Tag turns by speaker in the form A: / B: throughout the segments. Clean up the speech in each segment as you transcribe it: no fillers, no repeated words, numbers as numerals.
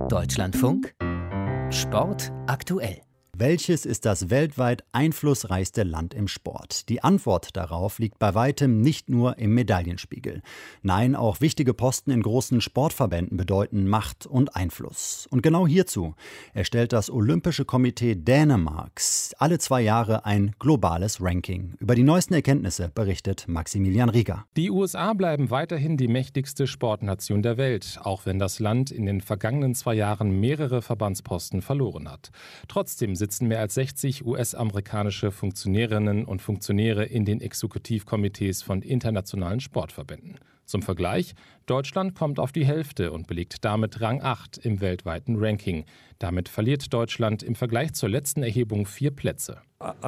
A: Deutschlandfunk Sport aktuell.
B: Welches ist das weltweit einflussreichste Land im Sport? Die Antwort darauf liegt bei weitem nicht nur im Medaillenspiegel. Nein, auch wichtige Posten in großen Sportverbänden bedeuten Macht und Einfluss. Und genau hierzu erstellt das Olympische Komitee Dänemarks alle 2 Jahre ein globales Ranking. Über die neuesten Erkenntnisse berichtet Maximilian Rieger.
C: Die USA bleiben weiterhin die mächtigste Sportnation der Welt, auch wenn das Land in den vergangenen 2 Jahren mehrere Verbandsposten verloren hat. Trotzdem sitzen mehr als 60 US-amerikanische Funktionärinnen und Funktionäre in den Exekutivkomitees von internationalen Sportverbänden. Zum Vergleich, Deutschland kommt auf die Hälfte und belegt damit Rang 8 im weltweiten Ranking. Damit verliert Deutschland im Vergleich zur letzten Erhebung 4 Plätze.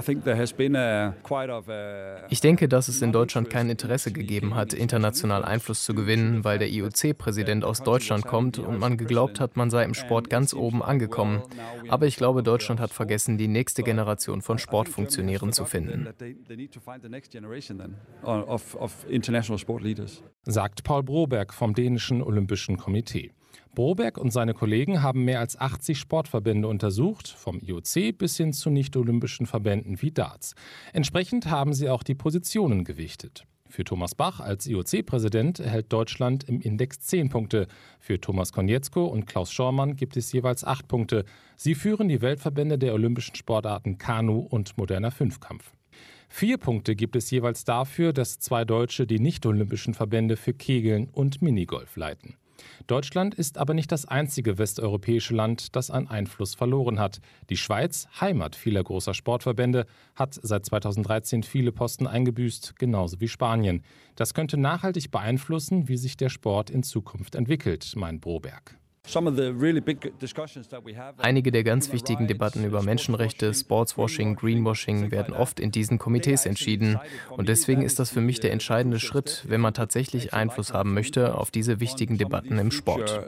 D: Ich denke, dass es in Deutschland kein Interesse gegeben hat, international Einfluss zu gewinnen, weil der IOC-Präsident aus Deutschland kommt und man geglaubt hat, man sei im Sport ganz oben angekommen. Aber ich glaube, Deutschland hat vergessen, die nächste Generation von Sportfunktionären zu finden.
C: Sagt Paul Broberg vom dänischen Olympischen Komitee. Broberg und seine Kollegen haben mehr als 80 Sportverbände untersucht, vom IOC bis hin zu nicht-olympischen Verbänden wie Darts. Entsprechend haben sie auch die Positionen gewichtet. Für Thomas Bach als IOC-Präsident erhält Deutschland im Index 10 Punkte. Für Thomas Konietzko und Klaus Schormann gibt es jeweils 8 Punkte. Sie führen die Weltverbände der olympischen Sportarten Kanu und moderner Fünfkampf. 4 Punkte gibt es jeweils dafür, dass 2 Deutsche die nicht-olympischen Verbände für Kegeln und Minigolf leiten. Deutschland ist aber nicht das einzige westeuropäische Land, das an Einfluss verloren hat. Die Schweiz, Heimat vieler großer Sportverbände, hat seit 2013 viele Posten eingebüßt, genauso wie Spanien. Das könnte nachhaltig beeinflussen, wie sich der Sport in Zukunft entwickelt, meint Broberg.
D: Einige der ganz wichtigen Debatten über Menschenrechte, Sportswashing, Greenwashing werden oft in diesen Komitees entschieden. Und deswegen ist das für mich der entscheidende Schritt, wenn man tatsächlich Einfluss haben möchte auf diese wichtigen Debatten im Sport.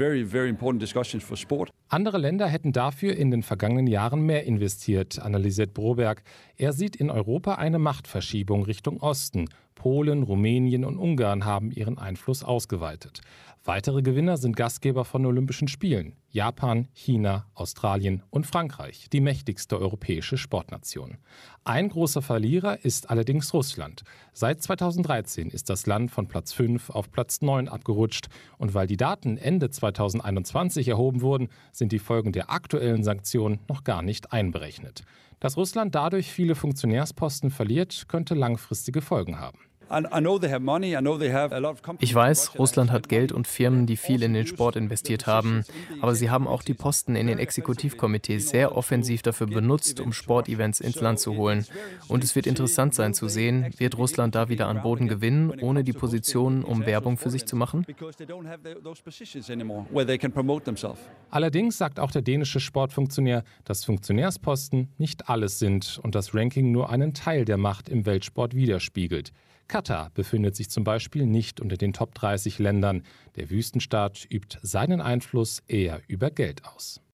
C: Andere Länder hätten dafür in den vergangenen Jahren mehr investiert, analysiert Broberg. Er sieht in Europa eine Machtverschiebung Richtung Osten. Polen, Rumänien und Ungarn haben ihren Einfluss ausgeweitet. Weitere Gewinner sind Gastgeber von Olympischen Spielen: Japan, China, Australien und Frankreich, die mächtigste europäische Sportnation. Ein großer Verlierer ist allerdings Russland. Seit 2013 ist das Land von Platz 5 auf Platz 9 abgerutscht. Und weil die Daten Ende 2021 erhoben wurden, sind die Folgen der aktuellen Sanktionen noch gar nicht einberechnet. Dass Russland dadurch viele Funktionärsposten verliert, könnte langfristige Folgen haben.
D: Ich weiß, Russland hat Geld und Firmen, die viel in den Sport investiert haben. Aber sie haben auch die Posten in den Exekutivkomitees sehr offensiv dafür benutzt, um Sportevents ins Land zu holen. Und es wird interessant sein zu sehen, wird Russland da wieder an Boden gewinnen, ohne die Positionen, um Werbung für sich zu machen?
C: Allerdings sagt auch der dänische Sportfunktionär, dass Funktionärsposten nicht alles sind und das Ranking nur einen Teil der Macht im Weltsport widerspiegelt. Katar befindet sich zum Beispiel nicht unter den Top 30 Ländern. Der Wüstenstaat übt seinen Einfluss eher über Geld aus.